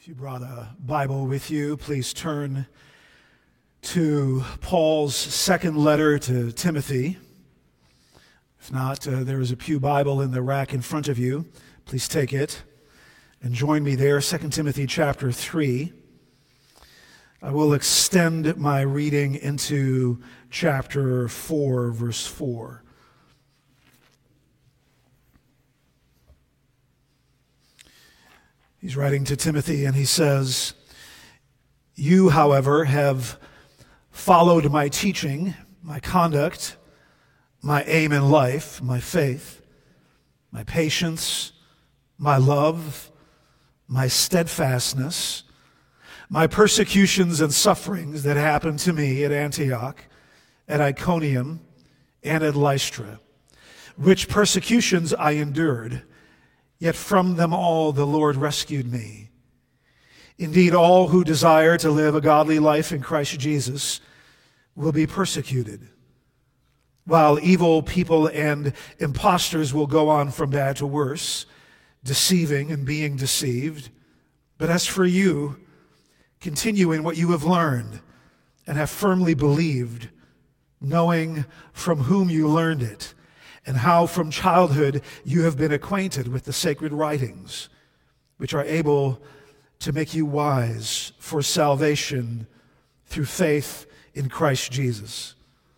If you brought a Bible with you, please turn to Paul's second letter to Timothy. If not, there is a pew Bible in the rack in front of you. Please take it and join me there, 2 Timothy chapter 3. I will extend my reading into chapter 4, verse 4. He's writing to Timothy and he says, "You, however, have followed my teaching, my conduct, my aim in life, my faith, my patience, my love, my steadfastness, my persecutions and sufferings that happened to me at Antioch, at Iconium, and at Lystra, which persecutions I endured. Yet from them all the Lord rescued me. Indeed, all who desire to live a godly life in Christ Jesus will be persecuted, while evil people and impostors will go on from bad to worse, deceiving and being deceived. But as for you, continue in what you have learned and have firmly believed, knowing from whom you learned it, and how from childhood you have been acquainted with the sacred writings, which are able to make you wise for salvation through faith in Christ Jesus.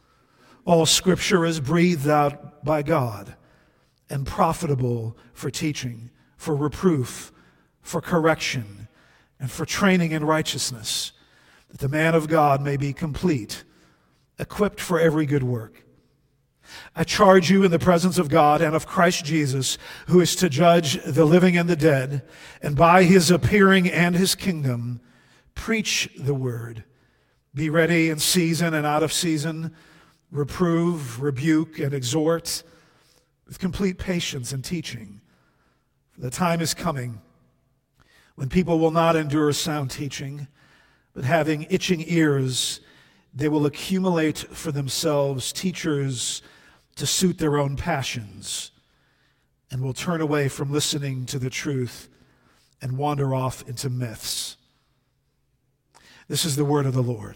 All Scripture is breathed out by God and profitable for teaching, for reproof, for correction, and for training in righteousness, that the man of God may be complete, equipped for every good work. I charge you in the presence of God and of Christ Jesus, who is to judge the living and the dead, and by his appearing and his kingdom, preach the word. Be ready in season and out of season, reprove, rebuke, and exhort with complete patience and teaching. For the time is coming when people will not endure sound teaching, but having itching ears, they will accumulate for themselves teachers to suit their own passions, and will turn away from listening to the truth and wander off into myths." This is the word of the Lord.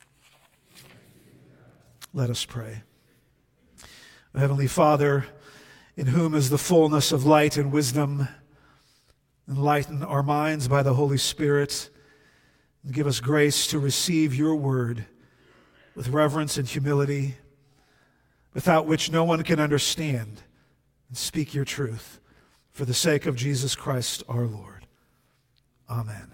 Let us pray. Heavenly Father, in whom is the fullness of light and wisdom, enlighten our minds by the Holy Spirit, and give us grace to receive your word with reverence and humility, without which no one can understand and speak your truth, for the sake of Jesus Christ our Lord. Amen.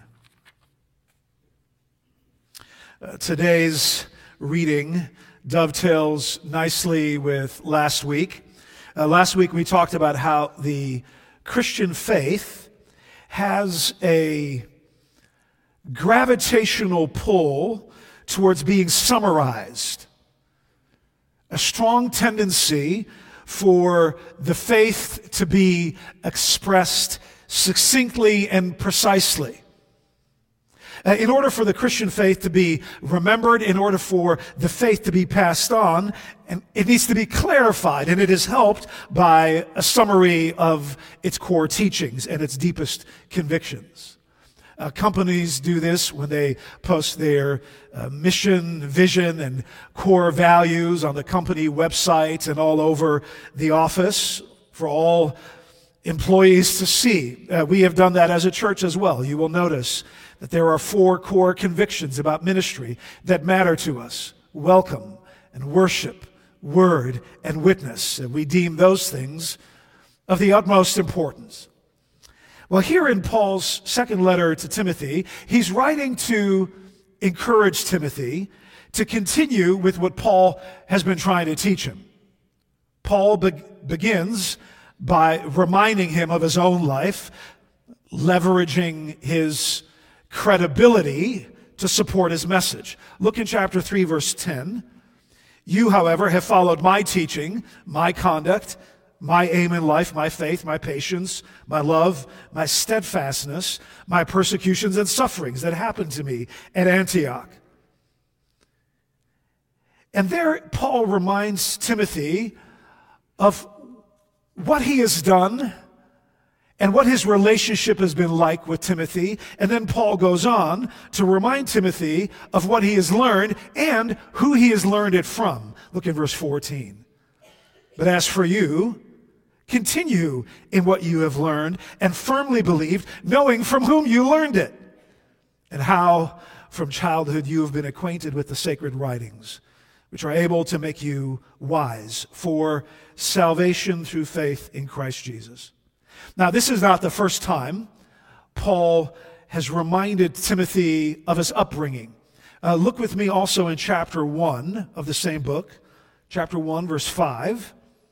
Today's reading dovetails nicely with last week. Last week we talked about how the Christian faith has a gravitational pull towards being summarized. A strong tendency for the faith to be expressed succinctly and precisely. In order for the Christian faith to be remembered, in order for the faith to be passed on, and it needs to be clarified, and it is helped by a summary of its core teachings and its deepest convictions. Companies do this when they post their mission, vision, and core values on the company website and all over the office for all employees to see. We have done that as a church as well. You will notice that there are 4 core convictions about ministry that matter to us: welcome and worship, word, and witness. And we deem those things of the utmost importance. Well, here in Paul's second letter to Timothy, he's writing to encourage Timothy to continue with what Paul has been trying to teach him. Paul begins by reminding him of his own life, leveraging his credibility to support his message. Look in chapter 3, verse 10. "You, however, have followed my teaching, my conduct, my aim in life, my faith, my patience, my love, my steadfastness, my persecutions and sufferings that happened to me at Antioch." And there Paul reminds Timothy of what he has done and what his relationship has been like with Timothy. And then Paul goes on to remind Timothy of what he has learned and who he has learned it from. Look at verse 14. But as for you, continue in what you have learned and firmly believed, knowing from whom you learned it, and how from childhood you have been acquainted with the sacred writings, which are able to make you wise for salvation through faith in Christ Jesus. Now, this is not the first time Paul has reminded Timothy of his upbringing. Look with me also in chapter 1 of the same book, chapter 1, verse 5.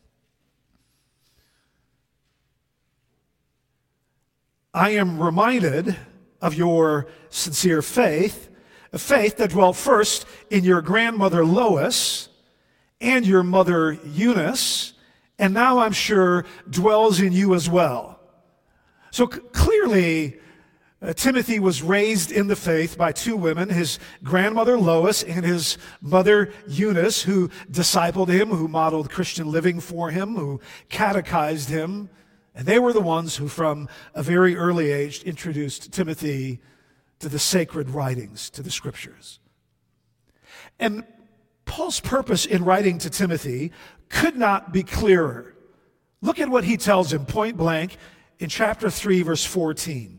I am reminded of your sincere faith, a faith that dwelt first in your grandmother Lois and your mother Eunice, and now I'm sure dwells in you as well. So clearly, Timothy was raised in the faith by two women, his grandmother Lois and his mother Eunice, who discipled him, who modeled Christian living for him, who catechized him. And they were the ones who from a very early age introduced Timothy to the sacred writings, to the scriptures. And Paul's purpose in writing to Timothy could not be clearer. Look at what he tells him point blank in chapter 3, verse 14.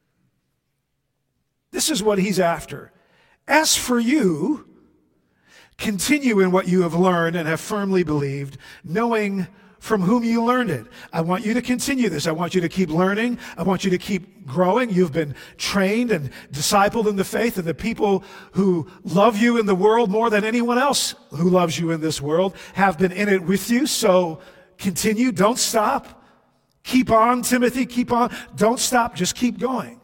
This is what he's after. As for you, continue in what you have learned and have firmly believed, knowing from whom you learned it. I want you to continue this. I want you to keep learning. I want you to keep growing. You've been trained and discipled in the faith, and the people who love you in the world more than anyone else who loves you in this world have been in it with you. So continue. Don't stop. Keep on, Timothy. Keep on. Don't stop. Just keep going.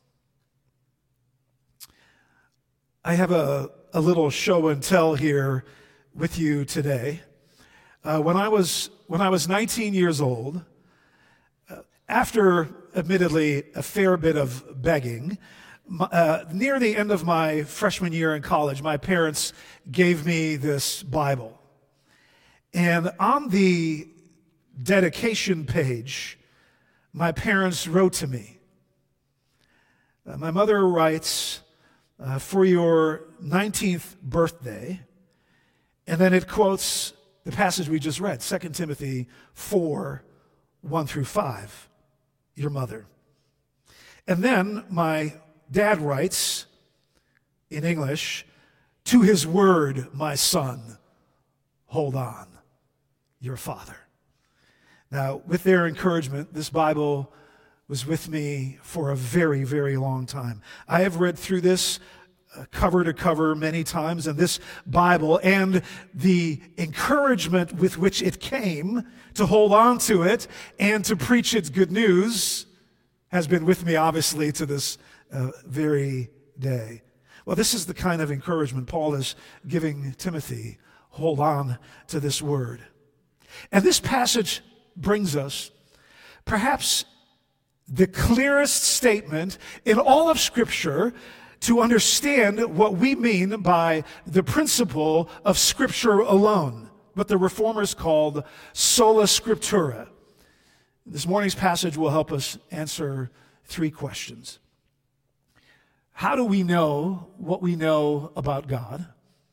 I have a little show and tell here with you today. When I was 19 years old, after admittedly a fair bit of begging, near the end of my freshman year in college, my parents gave me this Bible. And on the dedication page, my parents wrote to me. My mother writes, for your 19th birthday, and then it quotes the passage we just read, 2 Timothy 4, 1 through 5, your mother. And then my dad writes in English, to his word, my son, hold on, your father. Now, with their encouragement, this Bible was with me for a very, very long time. I have read through this cover to cover many times, and this Bible and the encouragement with which it came to hold on to it and to preach its good news has been with me, obviously, to this very day. Well, this is the kind of encouragement Paul is giving Timothy. Hold on to this word. And this passage brings us perhaps the clearest statement in all of Scripture to understand what we mean by the principle of Scripture alone, what the Reformers called sola scriptura. This morning's passage will help us answer three questions. How do we know what we know about God?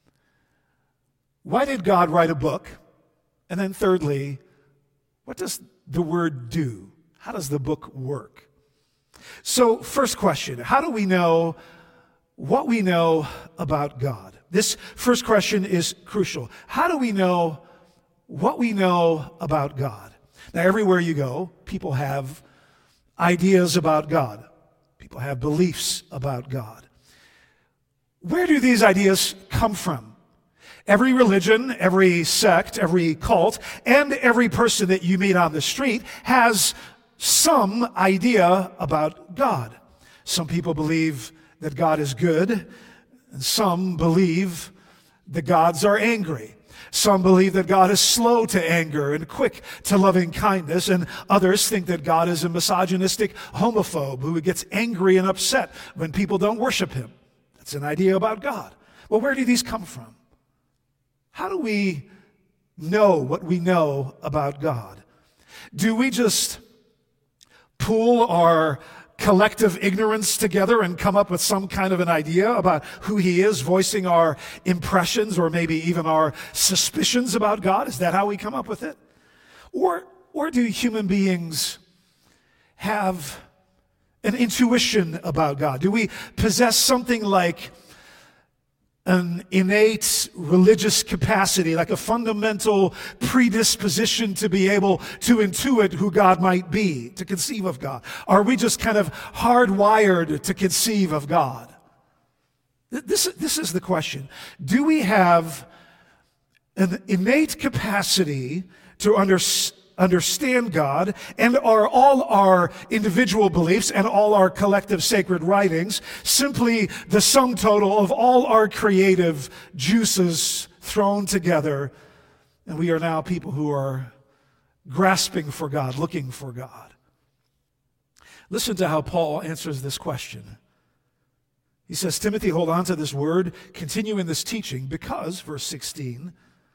Why did God write a book? And then thirdly, what does the word do? How does the book work? So, first question, how do we know what we know about God? This first question is crucial. How do we know what we know about God? Now, everywhere you go, people have ideas about God. People have beliefs about God. Where do these ideas come from? Every religion, every sect, every cult, and every person that you meet on the street has some idea about God. Some people believe that God is good, and some believe that gods are angry. Some believe that God is slow to anger and quick to loving kindness, and others think that God is a misogynistic homophobe who gets angry and upset when people don't worship him. That's an idea about God. Well, where do these come from? How do we know what we know about God? Do we just pool our collective ignorance together and come up with some kind of an idea about who he is, voicing our impressions or maybe even our suspicions about God? Is that how we come up with it? Or do human beings have an intuition about God? Do we possess something like an innate religious capacity, like a fundamental predisposition to be able to intuit who God might be, to conceive of God? Are we just kind of hardwired to conceive of God? This is the question. Do we have an innate capacity to understand God, and are all our individual beliefs and all our collective sacred writings simply the sum total of all our creative juices thrown together, and we are now people who are grasping for God, looking for God? Listen to how Paul answers this question. He says, Timothy, hold on to this word, continue in this teaching, because, verse 16,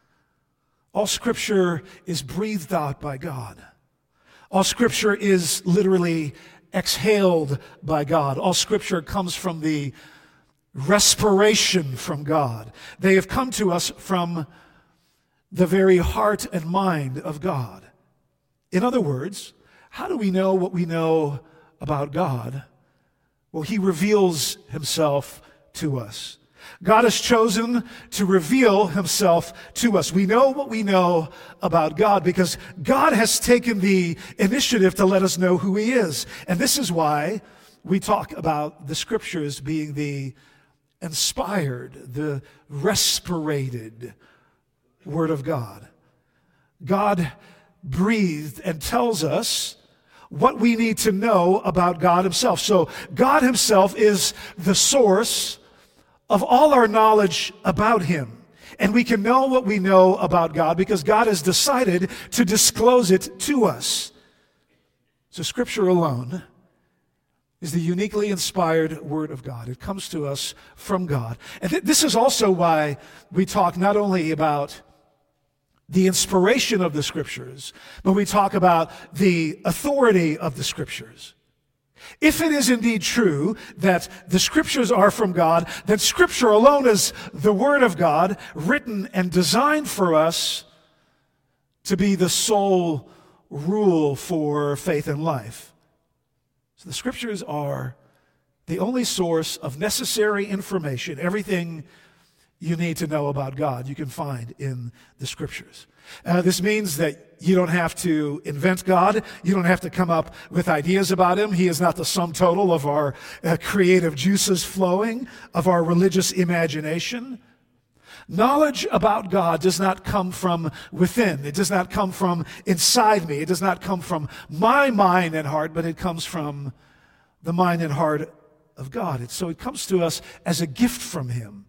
all Scripture is breathed out by God. All Scripture is literally exhaled by God. All Scripture comes from the respiration from God. They have come to us from the very heart and mind of God. In other words, how do we know what we know about God? Well, he reveals himself to us. God has chosen to reveal himself to us. We know what we know about God because God has taken the initiative to let us know who he is. And this is why we talk about the Scriptures being the inspired, the respirated Word of God. God breathed and tells us what we need to know about God himself. So God himself is the source of all our knowledge about him. And we can know what we know about God because God has decided to disclose it to us. So Scripture alone is the uniquely inspired Word of God. It comes to us from God. And this is also why we talk not only about the inspiration of the Scriptures, but we talk about the authority of the Scriptures. If it is indeed true that the Scriptures are from God, then Scripture alone is the Word of God, written and designed for us to be the sole rule for faith and life. So the Scriptures are the only source of necessary information. Everything you need to know about God you can find in the Scriptures. This means that you don't have to invent God. You don't have to come up with ideas about him. He is not the sum total of our creative juices flowing, of our religious imagination. Knowledge about God does not come from within. It does not come from inside me. It does not come from my mind and heart, but it comes from the mind and heart of God. So it comes to us as a gift from him.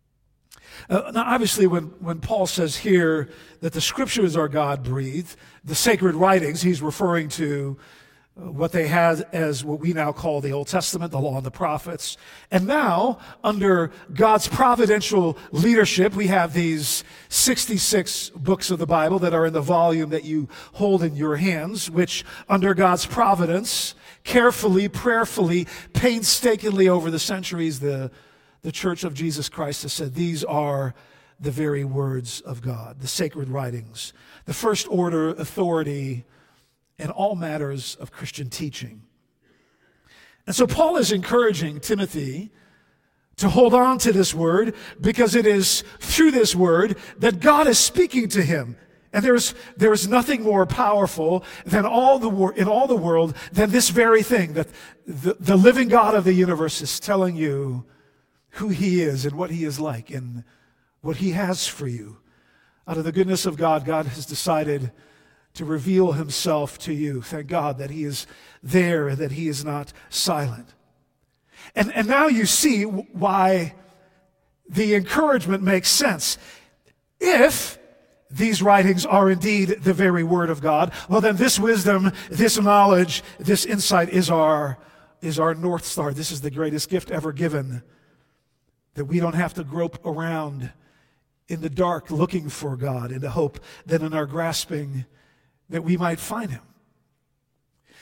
Now, obviously, when Paul says here that the Scriptures are God-breathed, the sacred writings, he's referring to what they had as what we now call the Old Testament, the Law and the Prophets. And now, under God's providential leadership, we have these 66 books of the Bible that are in the volume that you hold in your hands, which, under God's providence, carefully, prayerfully, painstakingly over the centuries, the Church of Jesus Christ has said these are the very words of God, the sacred writings, the first order authority in all matters of Christian teaching. And so Paul is encouraging Timothy to hold on to this word because it is through this word that God is speaking to him. And there is nothing more powerful than in all the world than this very thing, that the living God of the universe is telling you who he is and what he is like and what he has for you. Out of the goodness of God, God has decided to reveal himself to you. Thank God that he is there and that he is not silent. And now you see why the encouragement makes sense. If these writings are indeed the very Word of God, well then this wisdom, this knowledge, this insight is our North Star. This is the greatest gift ever given, that we don't have to grope around in the dark looking for God in the hope that in our grasping that we might find him.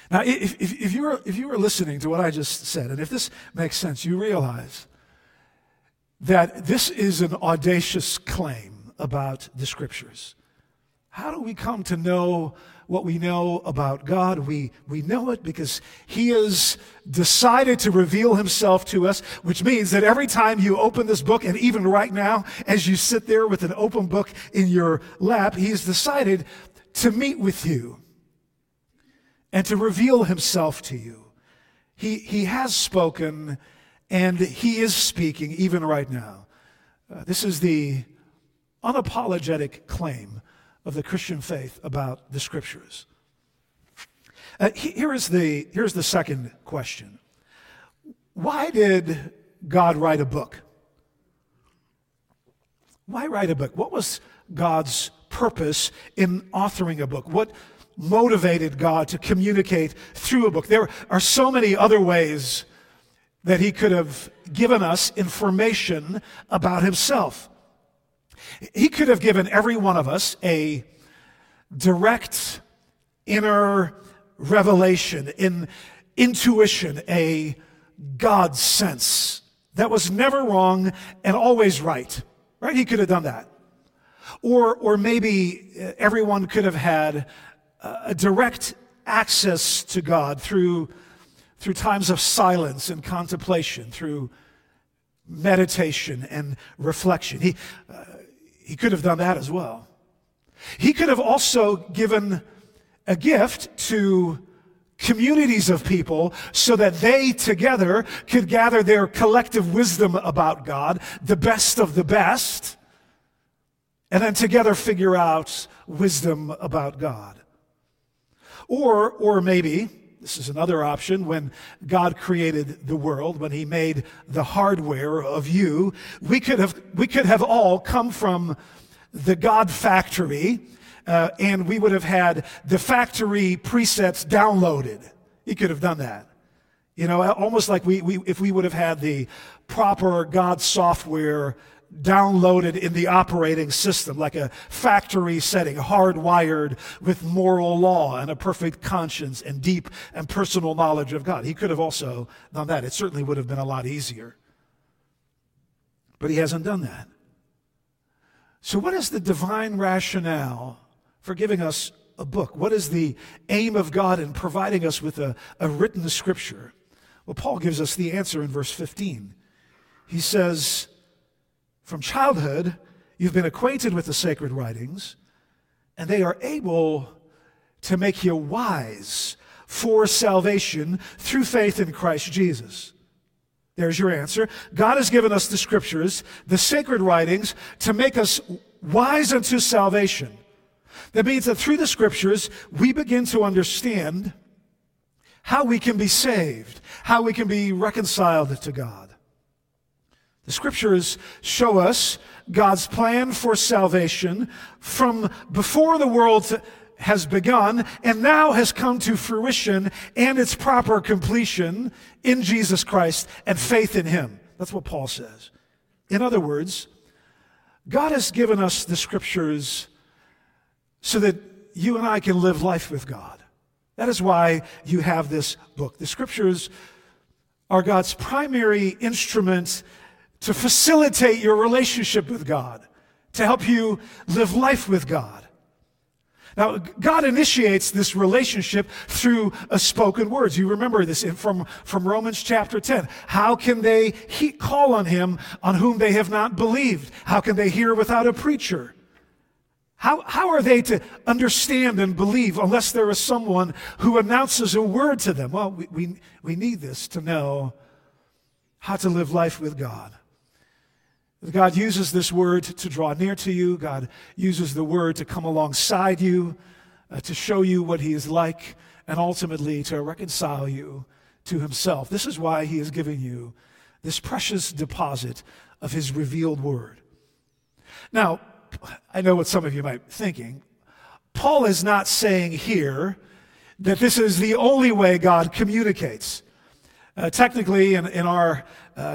Now, if you were listening to what I just said, and if this makes sense, you realize that this is an audacious claim about the Scriptures. How do we come to know what we know about God? We know it because He has decided to reveal Himself to us, which means that every time you open this book, and even right now, as you sit there with an open book in your lap, He's decided to meet with you and to reveal Himself to you. He has spoken, and He is speaking even right now. This is the unapologetic claim of the Christian faith about the Scriptures. Here's the second question. Why did God write a book? Why write a book? What was God's purpose in authoring a book? What motivated God to communicate through a book? There are so many other ways that He could have given us information about Himself. He could have given every one of us a direct inner revelation, intuition, a God sense that was never wrong and always right. Right? He could have done that. Or maybe everyone could have had a direct access to God through times of silence and contemplation, through meditation and reflection. He could have done that as well. He could have also given a gift to communities of people so that they together could gather their collective wisdom about God, the best of the best, and then together figure out wisdom about God. Or maybe, this is another option, when God created the world, when He made the hardware of you, we could have all come from the God factory, and we would have had the factory presets downloaded. He could have done that. You know, almost like if we would have had the proper God software downloaded in the operating system, like a factory setting, hardwired with moral law and a perfect conscience and deep and personal knowledge of God. He could have also done that. It certainly would have been a lot easier. But He hasn't done that. So what is the divine rationale for giving us a book? What is the aim of God in providing us with a written Scripture? Well, Paul gives us the answer in verse 15. He says, from childhood, you've been acquainted with the sacred writings, and they are able to make you wise for salvation through faith in Christ Jesus. There's your answer. God has given us the Scriptures, the sacred writings, to make us wise unto salvation. That means that through the Scriptures, we begin to understand how we can be saved, how we can be reconciled to God. The Scriptures show us God's plan for salvation from before the world has begun and now has come to fruition and its proper completion in Jesus Christ and faith in Him. That's what Paul says. In other words, God has given us the Scriptures so that you and I can live life with God. That is why you have this book. The Scriptures are God's primary instrument to facilitate your relationship with God, to help you live life with God. Now, God initiates this relationship through a spoken words. You remember this from Romans chapter 10. How can they call on Him on whom they have not believed? How can they hear without a preacher? How are they to understand and believe unless there is someone who announces a word to them? Well, we need this to know how to live life with God. God uses this word to draw near to you. God uses the word to come alongside you, to show you what He is like, and ultimately to reconcile you to Himself. This is why He is giving you this precious deposit of His revealed word. Now, I know what some of you might be thinking. Paul is not saying here that this is the only way God communicates. Technically, in our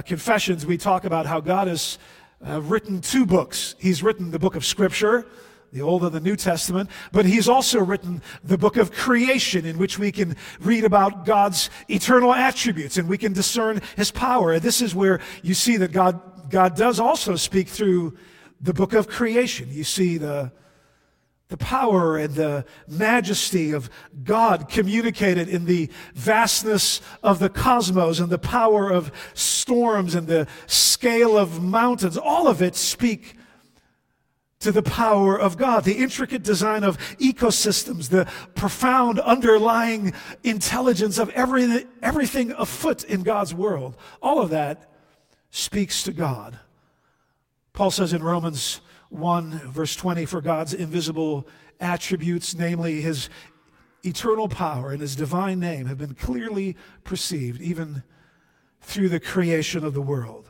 confessions, we talk about how God has written two books. He's written the book of Scripture, the Old and the New Testament, but he's also written the book of creation, in which we can read about God's eternal attributes and we can discern his power. And this is where you see that God does also speak through the book of creation. You see the power and the majesty of God communicated in the vastness of the cosmos and the power of storms and the scale of mountains. All of it speak to the power of God, the intricate design of ecosystems, the profound underlying intelligence of everything afoot in God's world. All of that speaks to God. Paul says in Romans 1, verse 20, for God's invisible attributes, namely his eternal power and his divine name, have been clearly perceived even through the creation of the world.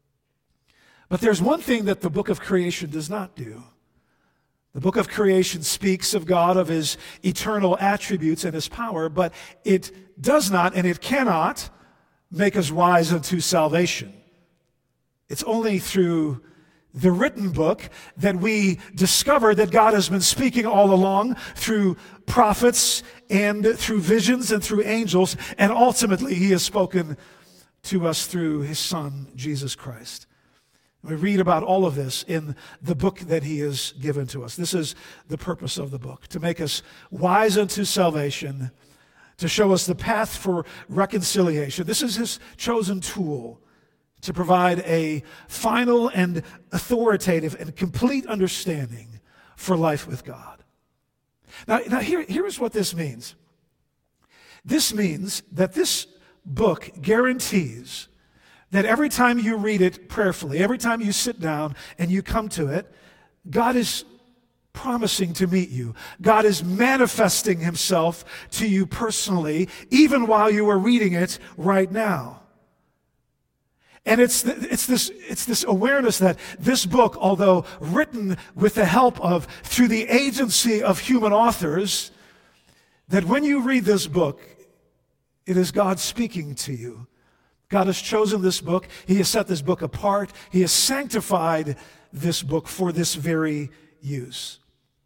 But there's one thing that the book of creation does not do. The book of creation speaks of God, of his eternal attributes and his power, but it does not and it cannot make us wise unto salvation. It's only through the written book that we discover that God has been speaking all along through prophets and through visions and through angels, and ultimately he has spoken to us through his Son, Jesus Christ. We read about all of this in the book that he has given to us. This is the purpose of the book, to make us wise unto salvation, to show us the path for reconciliation. This is his chosen tool to provide a final and authoritative and complete understanding for life with God. Now here's what this means. This means that this book guarantees that every time you read it prayerfully, every time you sit down and you come to it, God is promising to meet you. God is manifesting himself to you personally, even while you are reading it right now. And it's this awareness that this book, although written with the help of, through the agency of human authors, that when you read this book, it is God speaking to you. God has chosen this book. He has set this book apart. He has sanctified this book for this very use.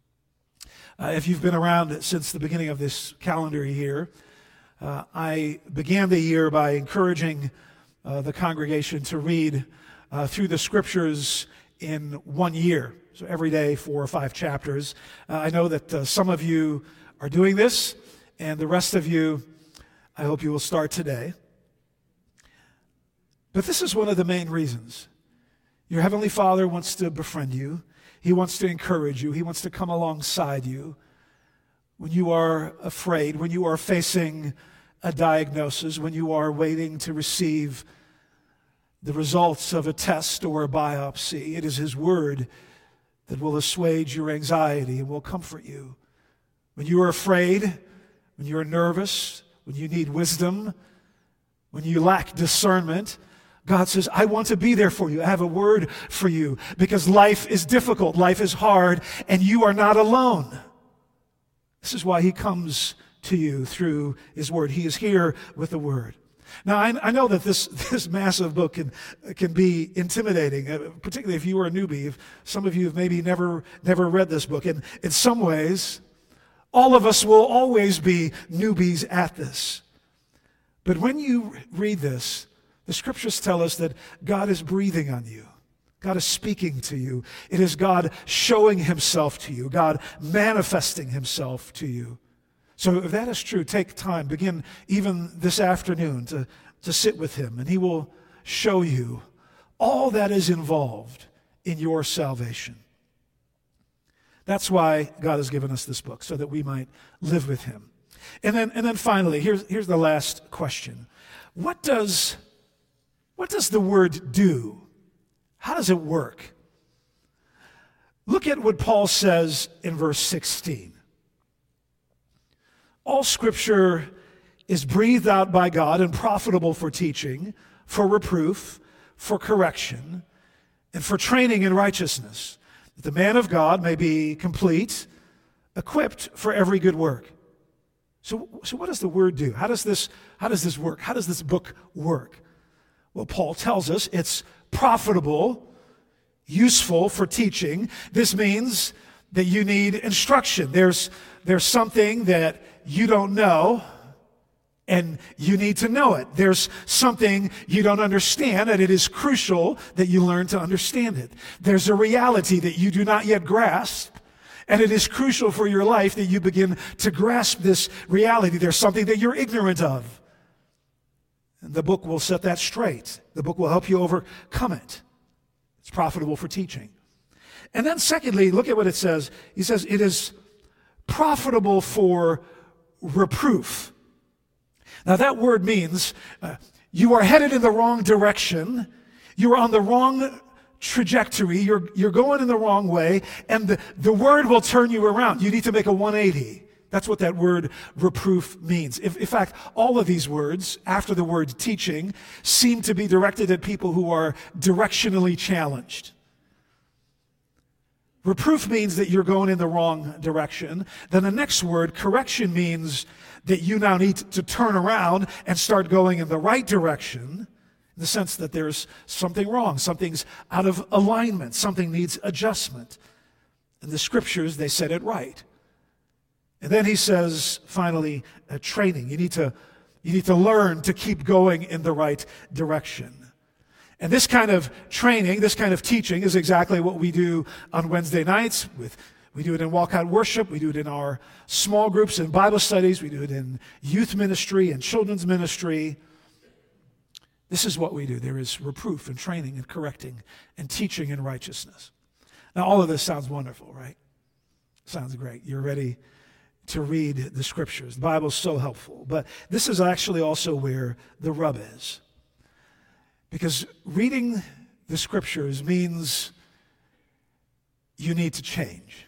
If you've been around since the beginning of this calendar year, I began the year by encouraging the congregation to read through the scriptures in 1 year. So every day, 4 or 5 chapters. I know that some of you are doing this, and the rest of you, I hope you will start today. But this is one of the main reasons. Your Heavenly Father wants to befriend you. He wants to encourage you. He wants to come alongside you when you are afraid, when you are facing a diagnosis, when you are waiting to receive the results of a test or a biopsy. It is his word that will assuage your anxiety and will comfort you. When you are afraid, when you are nervous, when you need wisdom, when you lack discernment, God says, I want to be there for you. I have a word for you, because life is difficult, life is hard, and you are not alone. This is why he comes to you through his word. He is here with the word. Now, I know that this massive book can be intimidating, particularly if you are a newbie. If some of you have maybe never read this book. And in some ways, all of us will always be newbies at this. But when you read this, the scriptures tell us that God is breathing on you. God is speaking to you. It is God showing himself to you, God manifesting himself to you. So if that is true, take time, begin even this afternoon to sit with him, and he will show you all that is involved in your salvation. That's why God has given us this book, so that we might live with him. And then finally, here's the last question. What does the word do? How does it work? Look at what Paul says in verse 16. All scripture is breathed out by God and profitable for teaching, for reproof, for correction, and for training in righteousness, that the man of God may be complete, equipped for every good work. So what does the word do? How does this work? How does this book work? Well, Paul tells us it's profitable, useful for teaching. This means that you need instruction. There's something that you don't know, and you need to know it. There's something you don't understand, and it is crucial that you learn to understand it. There's a reality that you do not yet grasp, and it is crucial for your life that you begin to grasp this reality. There's something that you're ignorant of. And the book will set that straight. The book will help you overcome it. It's profitable for teaching. And then secondly, look at what it says. He says it is profitable for reproof. Now that word means you are headed in the wrong direction. You're on the wrong trajectory. You're going in the wrong way. And the word will turn you around. You need to make a 180. That's what that word reproof means. In fact, all of these words, after the word teaching, seem to be directed at people who are directionally challenged. Reproof means that you're going in the wrong direction. Then the next word, correction, means that you now need to turn around and start going in the right direction, in the sense that there's something wrong, something's out of alignment, something needs adjustment. In the scriptures, they said it right. And then he says, finally, training. You need to learn to keep going in the right direction. And this kind of training, this kind of teaching is exactly what we do on Wednesday nights. We do it in walkout worship. We do it in our small groups and Bible studies. We do it in youth ministry and children's ministry. This is what we do. There is reproof and training and correcting and teaching in righteousness. Now, all of this sounds wonderful, right? Sounds great. You're ready to read the scriptures. The Bible's so helpful. But this is actually also where the rub is. Because reading the scriptures means you need to change.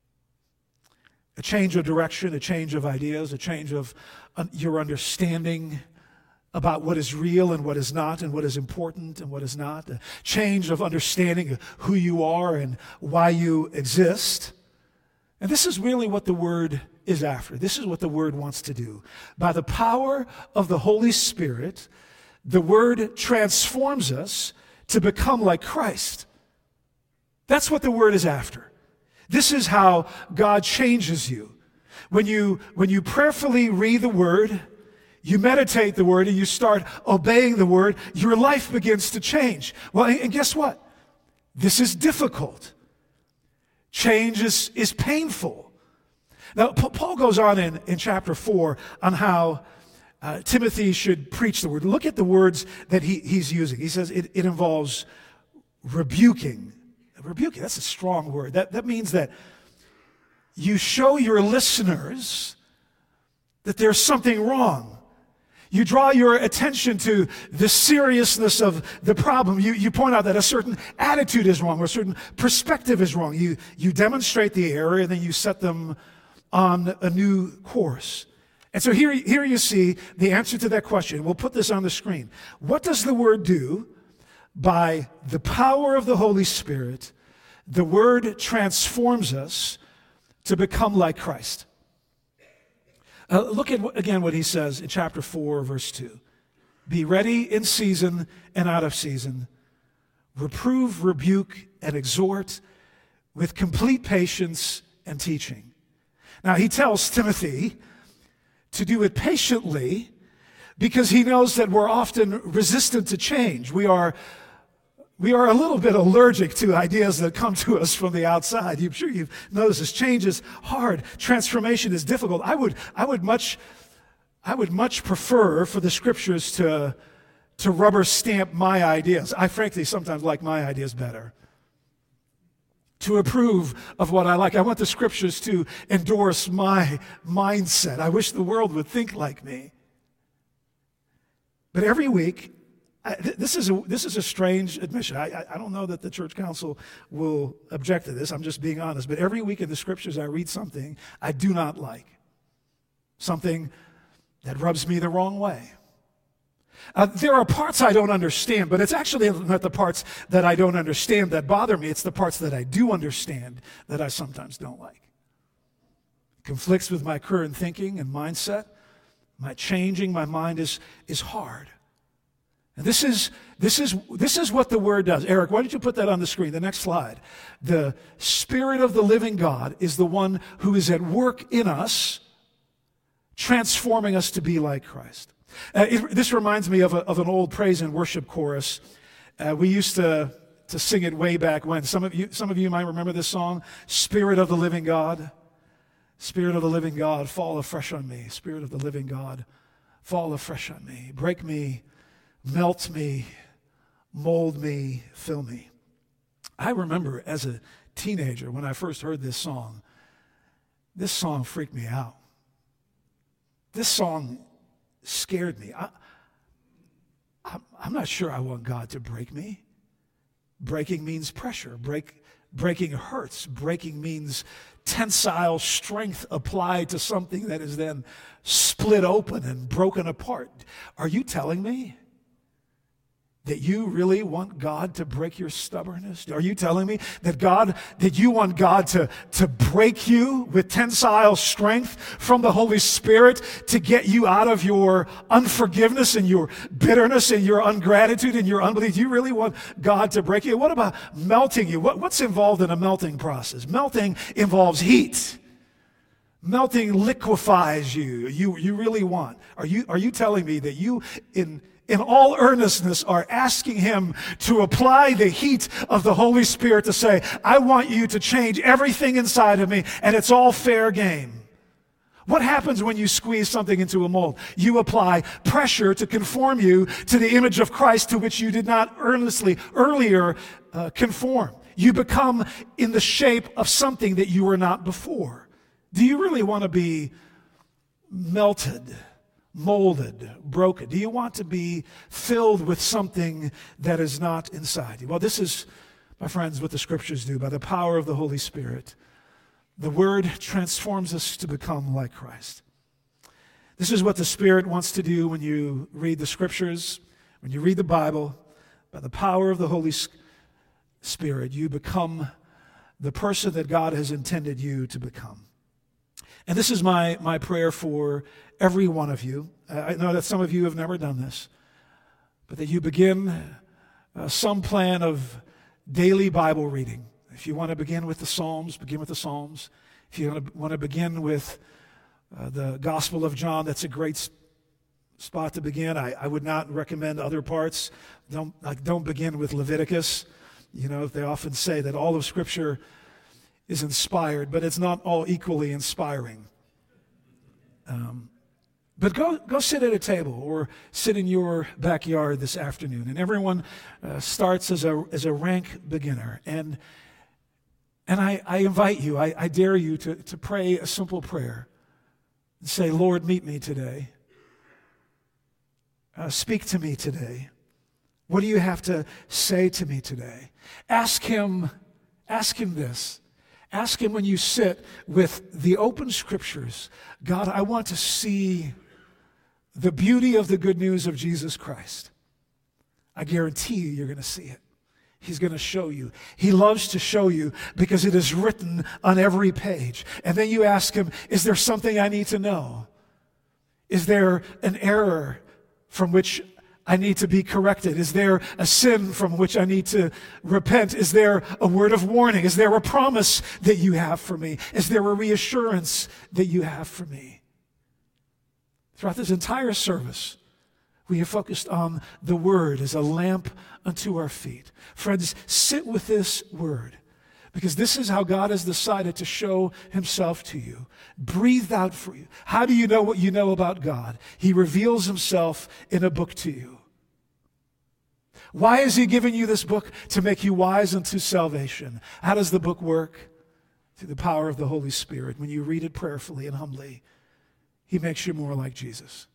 A change of direction, a change of ideas, a change of your understanding about what is real and what is not, and what is important and what is not. A change of understanding of who you are and why you exist. And this is really what the Word is after. This is what the Word wants to do. By the power of the Holy Spirit, the Word transforms us to become like Christ. That's what the Word is after. This is how God changes you. When you prayerfully read the Word, you meditate the Word, and you start obeying the Word, your life begins to change. Well, and guess what? This is difficult. Change is painful. Now, Paul goes on in chapter 4 on how Timothy should preach the Word. Look at the words that he's using. He says it involves rebuking. Rebuking, that's a strong word. That means that you show your listeners that there's something wrong. You draw your attention to the seriousness of the problem. You point out that a certain attitude is wrong or a certain perspective is wrong. You demonstrate the error, and then you set them on a new course. And so here you see the answer to that question. We'll put this on the screen. What does the Word do? By the power of the Holy Spirit, the Word transforms us to become like Christ. Look at, again, what he says in chapter 4, verse 2. Be ready in season and out of season. Reprove, rebuke, and exhort with complete patience and teaching. Now, he tells Timothy to do it patiently because he knows that we're often resistant to change. We are a little bit allergic to ideas that come to us from the outside. I'm sure you've noticed this. Change is hard. Transformation is difficult. I would much prefer for the scriptures to rubber stamp my ideas. I frankly sometimes like my ideas better. To approve of what I like. I want the scriptures to endorse my mindset. I wish the world would think like me. But every week, this is a strange admission. I don't know that the church council will object to this. I'm just being honest. But every week in the scriptures, I read something I do not like. Something that rubs me the wrong way. There are parts I don't understand, but it's actually not the parts that I don't understand that bother me. It's the parts that I do understand that I sometimes don't like. It conflicts with my current thinking and mindset. My changing my mind is hard. And this is what the Word does. Eric, why don't you put that on the screen? The next slide. The Spirit of the living God is the one who is at work in us, transforming us to be like Christ. This reminds me of an old praise and worship chorus. We used to sing it way back when. Some of you might remember this song, Spirit of the living God. Spirit of the living God, fall afresh on me. Spirit of the living God, fall afresh on me. Break me, melt me, mold me, fill me. I remember as a teenager when I first heard this song freaked me out. This song scared me. I'm not sure I want God to break me. Breaking means pressure. Breaking hurts. Breaking means tensile strength applied to something that is then split open and broken apart. Are you telling me that you really want God to break your stubbornness? Are you telling me that you want God to break you with tensile strength from the Holy Spirit to get you out of your unforgiveness and your bitterness and your ungratitude and your unbelief? Do you really want God to break you? What about melting you? What's involved in a melting process? Melting involves heat. Melting liquefies you. You really want. Are you telling me that you in all earnestness are asking him to apply the heat of the Holy Spirit to say, I want you to change everything inside of me, and it's all fair game? What happens when you squeeze something into a mold? You apply pressure to conform you to the image of Christ to which you did not earlier conform. You become in the shape of something that you were not before. Do you really want to be melted, molded, broken? Do you want to be filled with something that is not inside you? Well, this is, my friends, what the Scriptures do. By the power of the Holy Spirit, the Word transforms us to become like Christ. This is what the Spirit wants to do when you read the Scriptures, when you read the Bible. By the power of the Holy Spirit, you become the person that God has intended you to become. And this is my prayer for every one of you. I know that some of you have never done this, but that you begin some plan of daily Bible reading. If you want to begin with the Psalms, begin with the Psalms. If you want to begin with the Gospel of John, that's a great spot to begin. I would not recommend other parts. Don't begin with Leviticus. You know, they often say that all of Scripture is inspired, but it's not all equally inspiring. But go sit at a table or sit in your backyard this afternoon, and everyone starts as a rank beginner. And I invite you, I dare you to pray a simple prayer and say, Lord, meet me today. Speak to me today. What do you have to say to me today? Ask him this. Ask him when you sit with the open Scriptures, God, I want to see the beauty of the good news of Jesus Christ. I guarantee you're going to see it. He's going to show you. He loves to show you because it is written on every page. And then you ask him, is there something I need to know? Is there an error from which I need to be corrected? Is there a sin from which I need to repent? Is there a word of warning? Is there a promise that you have for me? Is there a reassurance that you have for me? Throughout this entire service, we have focused on the Word as a lamp unto our feet. Friends, sit with this Word, because this is how God has decided to show himself to you, breathed out for you. How do you know what you know about God? He reveals himself in a book to you. Why has he given you this book? To make you wise unto salvation. How does the book work? Through the power of the Holy Spirit. When you read it prayerfully and humbly, he makes you more like Jesus.